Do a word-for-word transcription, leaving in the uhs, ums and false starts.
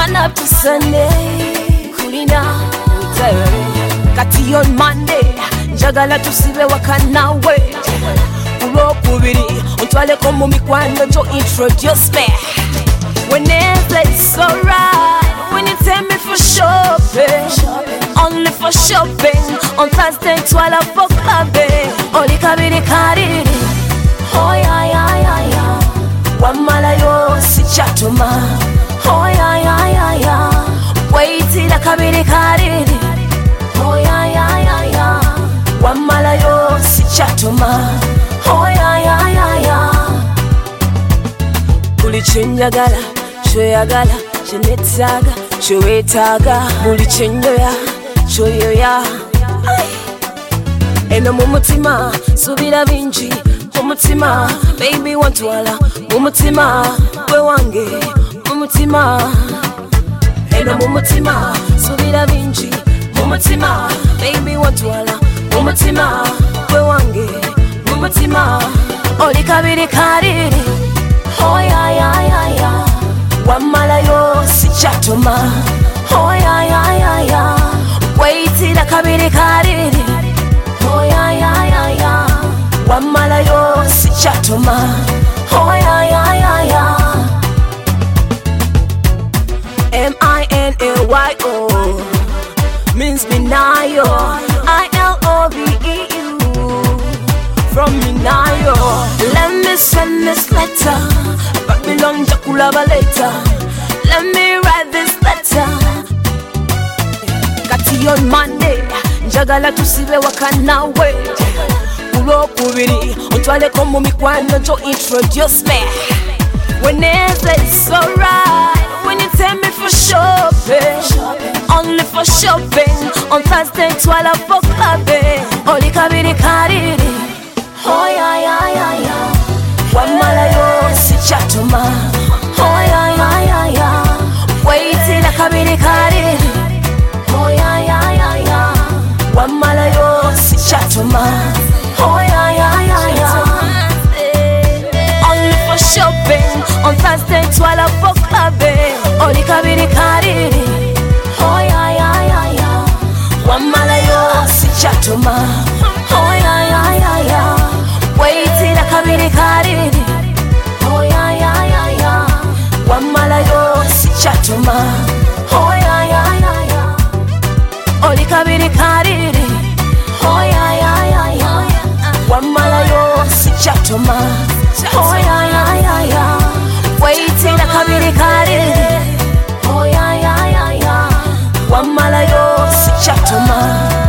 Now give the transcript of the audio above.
Run up to Sunday, kulina kati on Monday, njagala tusibe wakanawe. Urokubiri, untwale komu mikwano jo introduce me. Whenever it's alright, when you tell me for shopping, only for shopping. On Thursday, twala for clubbing. Oli kabiri kariri, oh yeah yeah yeah yeah. Wamala yo si chatuma, oh yeah yeah yeah yeah. Wait ila kabiri kariri, oh yeah yeah yeah yeah. Wamala yo si chatuma, oh yeah yeah yeah yeah. Buli chenjagala, choyagala, chenetaga, chowetaga. Buli chenyoya, choyoya. Eno mumutima, subira binji. Mumutima, baby wantwala. Mumutima, we wange. Mumutima, eno mumutima, subira binji. Mumutima, baby wantwala. Mumutima, we wange. Mumutima, oli kabiri kariri, oh yeah yeah yeah yeah. Wamala yo si chatuma, oh yeah yeah yeah yeah. Wait ila kabiri kariri, oh yeah yeah yeah yeah. Wamala yo si chatuma, oh yeah yeah yeah yeah. M I N A Y O means Minayo, I L O V E U from Minayo. Let me send this letter, Babylon Jakulaba later. Let me write this letter. Kati on Monday, njagala tusibe wakanawe. Urokubiri, untwale komu mikwano jo introduce me. Whenever it's alright, when you tell me for shopping, only for shopping. On Thursday, twala for clubbing. Oli kabiri kariri, oh yeah yeah yeah yeah. Wamala yo si chatuma, oh yeah yeah yeah yeah. Wait ila kabiri kariri, oh yeah yeah yeah yeah. Wamala yo si chatuma, oh yeah yeah yeah yeah. Only for shopping, on Thursday twala for clubbing. Oli kabiri kariri, oh yeah yeah yeah yeah. Wamala yo si chatuma, oh yeah yeah yeah yeah. Wait ila kabiri kariri, oh yeah yeah yeah yeah. Wamala yo si chatuma, oh yeah yeah yeah yeah. Oli kabiri kariri, oh yeah yeah yeah yeah. Wamala yo si chatuma, oh yeah yeah yeah yeah. Wait ila kabiri kariri, oh yeah yeah yeah yeah. Wamala yo si chatuma.